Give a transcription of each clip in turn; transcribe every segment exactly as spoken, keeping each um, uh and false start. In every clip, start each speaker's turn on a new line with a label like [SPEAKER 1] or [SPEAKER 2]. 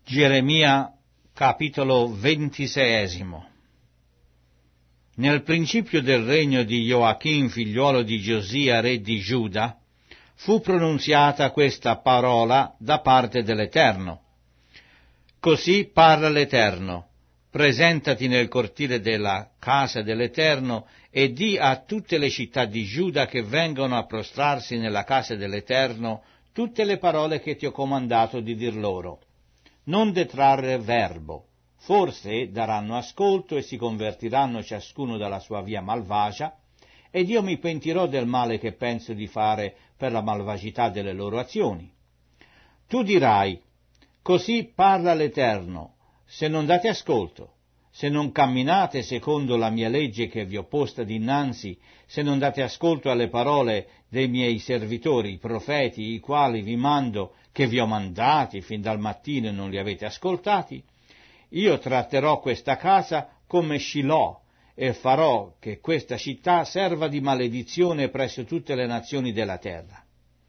[SPEAKER 1] Geremia, capitolo ventiseiesimo. Nel principio del regno di Joachim, figliuolo di Giosia, re di Giuda, fu pronunziata questa parola da parte dell'Eterno. Così parla l'Eterno: presentati nel cortile della casa dell'Eterno e di a tutte le città di Giuda che vengono a prostrarsi nella casa dell'Eterno tutte le parole che ti ho comandato di dir loro. Non detrarre verbo, forse daranno ascolto e si convertiranno ciascuno dalla sua via malvagia, ed io mi pentirò del male che penso di fare per la malvagità delle loro azioni. Tu dirai: così parla l'Eterno, se non date ascolto, se non camminate secondo la mia legge che vi ho posta dinanzi, se non date ascolto alle parole dei miei servitori, i profeti, i quali vi mando, che vi ho mandati fin dal mattino e non li avete ascoltati, io tratterò questa casa come Shiloh e farò che questa città serva di maledizione presso tutte le nazioni della terra.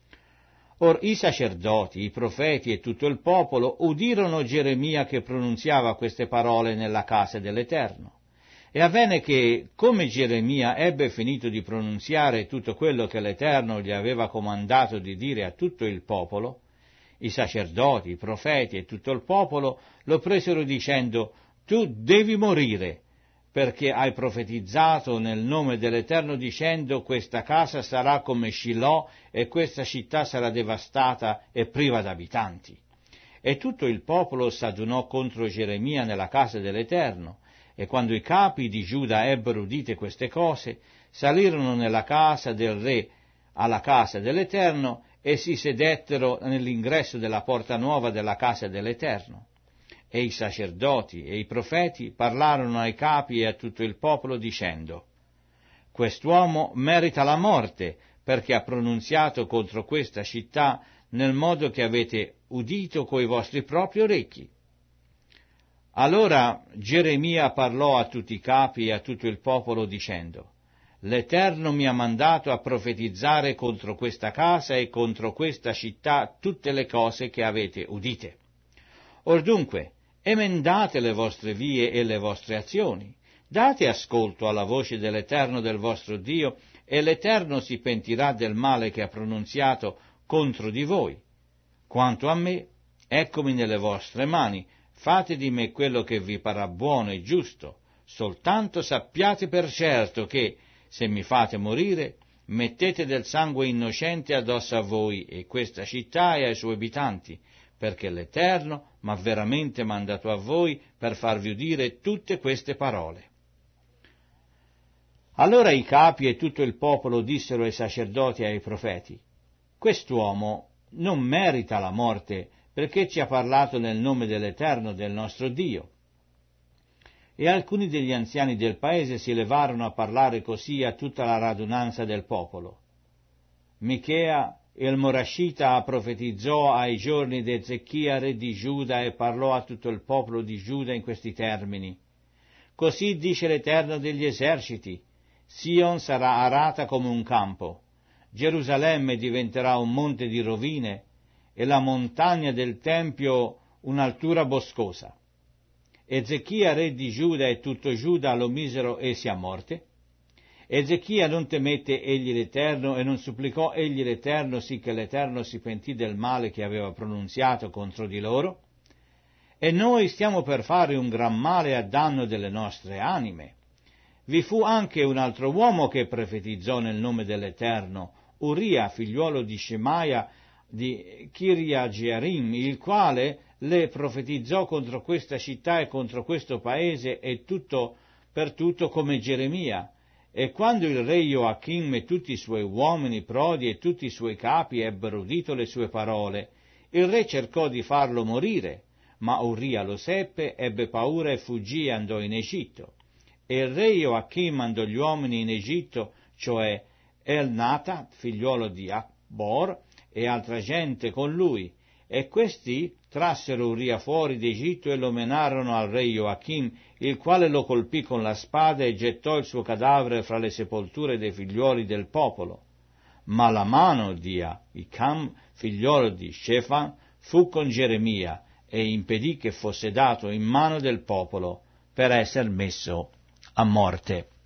[SPEAKER 1] Or i sacerdoti, i profeti e tutto il popolo udirono Geremia che pronunziava queste parole nella casa dell'Eterno. E avvenne che, come Geremia ebbe finito di pronunziare tutto quello che l'Eterno gli aveva comandato di dire a tutto il popolo, i sacerdoti, i profeti e tutto il popolo lo presero dicendo: tu devi morire, perché hai profetizzato nel nome dell'Eterno dicendo: questa casa sarà come Shiloh e questa città sarà devastata e priva d'abitanti. E tutto il popolo s'adunò contro Geremia nella casa dell'Eterno, e quando i capi di Giuda ebbero udite queste cose, salirono nella casa del re, alla casa dell'Eterno, e si sedettero nell'ingresso della porta nuova della casa dell'Eterno. E i sacerdoti e i profeti parlarono ai capi e a tutto il popolo dicendo: quest'uomo merita la morte, perché ha pronunziato contro questa città nel modo che avete udito coi vostri propri orecchi. Allora Geremia parlò a tutti i capi e a tutto il popolo dicendo: l'Eterno mi ha mandato a profetizzare contro questa casa e contro questa città tutte le cose che avete udite. Or dunque, emendate le vostre vie e le vostre azioni, date ascolto alla voce dell'Eterno del vostro Dio, e l'Eterno si pentirà del male che ha pronunziato contro di voi. Quanto a me, eccomi nelle vostre mani, fate di me quello che vi parrà buono e giusto, soltanto sappiate per certo che, se mi fate morire, mettete del sangue innocente addosso a voi e questa città e ai suoi abitanti, perché l'Eterno m'ha veramente mandato a voi per farvi udire tutte queste parole. Allora i capi e tutto il popolo dissero ai sacerdoti e ai profeti: quest'uomo non merita la morte, perché ci ha parlato nel nome dell'Eterno del nostro Dio. E alcuni degli anziani del paese si levarono a parlare così a tutta la radunanza del popolo. Michea il Morascita profetizzò ai giorni di Ezechia re di Giuda e parlò a tutto il popolo di Giuda in questi termini: così dice l'Eterno degli eserciti, Sion sarà arata come un campo, Gerusalemme diventerà un monte di rovine e la montagna del Tempio un'altura boscosa. Ezechia re di Giuda e tutto Giuda lo misero essi a morte. Ezechia non temette egli l'Eterno e non supplicò egli l'Eterno, sì che l'Eterno si pentì del male che aveva pronunziato contro di loro. E noi stiamo per fare un gran male a danno delle nostre anime. Vi fu anche un altro uomo che profetizzò nel nome dell'Eterno, Uria, figliuolo di Shemaia di Kiria Jearim, il quale le profetizzò contro questa città e contro questo paese e tutto per tutto come Geremia. E quando il re Joachim e tutti i suoi uomini prodi e tutti i suoi capi ebbero udito le sue parole, il re cercò di farlo morire, ma Uria lo seppe, ebbe paura e fuggì e andò in Egitto. E il re Joachim mandò gli uomini in Egitto, cioè Elnatat, figliuolo di Akbor, e altra gente con lui, e questi trassero Uria fuori d'Egitto e lo menarono al re Joachim, il quale lo colpì con la spada e gettò il suo cadavere fra le sepolture dei figliuoli del popolo. Ma la mano di Ahicam, figliuolo di Shefan, fu con Geremia, e impedì che fosse dato in mano del popolo per essere messo a morte.